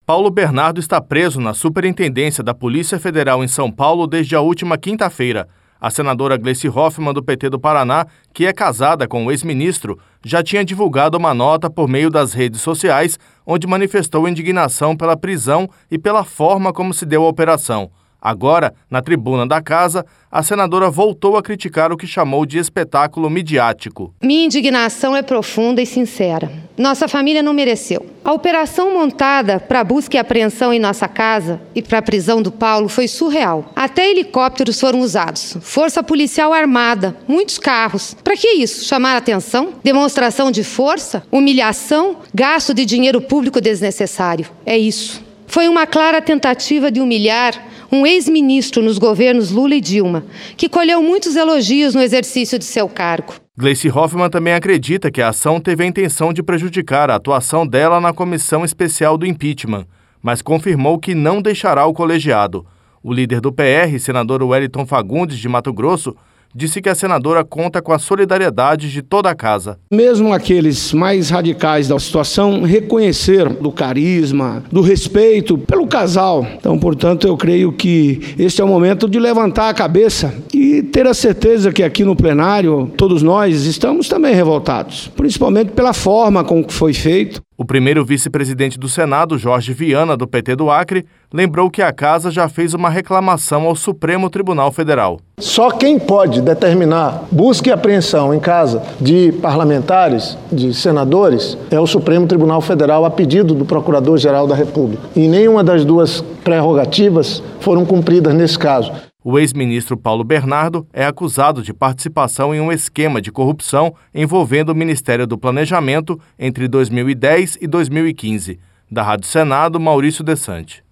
Paulo Bernardo está preso na Superintendência da Polícia Federal em São Paulo desde a última quinta-feira. A senadora Gleice Hoffmann, do PT do Paraná, que é casada com o ex-ministro, já tinha divulgado uma nota por meio das redes sociais, onde manifestou indignação pela prisão e pela forma como se deu a operação. Agora, na tribuna da casa, a senadora voltou a criticar o que chamou de espetáculo midiático. Minha indignação é profunda e sincera. Nossa família não mereceu. A operação montada para busca e apreensão em nossa casa e para a prisão do Paulo foi surreal. Até helicópteros foram usados, força policial armada, muitos carros. Para que isso? Chamar atenção? Demonstração de força? Humilhação? Gasto de dinheiro público desnecessário? É isso. Foi uma clara tentativa de humilhar um ex-ministro nos governos Lula e Dilma, que colheu muitos elogios no exercício de seu cargo. Gleice Hoffmann também acredita que a ação teve a intenção de prejudicar a atuação dela na comissão especial do impeachment, mas confirmou que não deixará o colegiado. O líder do PR, senador Wellington Fagundes, de Mato Grosso, disse que a senadora conta com a solidariedade de toda a casa. Mesmo aqueles mais radicais da situação reconheceram do carisma, do respeito pelo casal. Então, portanto, eu creio que este é o momento de levantar a cabeça e ter a certeza que aqui no plenário, todos nós estamos também revoltados, principalmente pela forma com que foi feito. O primeiro vice-presidente do Senado, Jorge Viana, do PT do Acre, lembrou que a casa já fez uma reclamação ao Supremo Tribunal Federal. Só quem pode determinar busca e apreensão em casa de parlamentares, de senadores, é o Supremo Tribunal Federal a pedido do Procurador-Geral da República. E nenhuma das duas prerrogativas foram cumpridas nesse caso. O ex-ministro Paulo Bernardo é acusado de participação em um esquema de corrupção envolvendo o Ministério do Planejamento entre 2010 e 2015. Da Rádio Senado, Maurício Desante.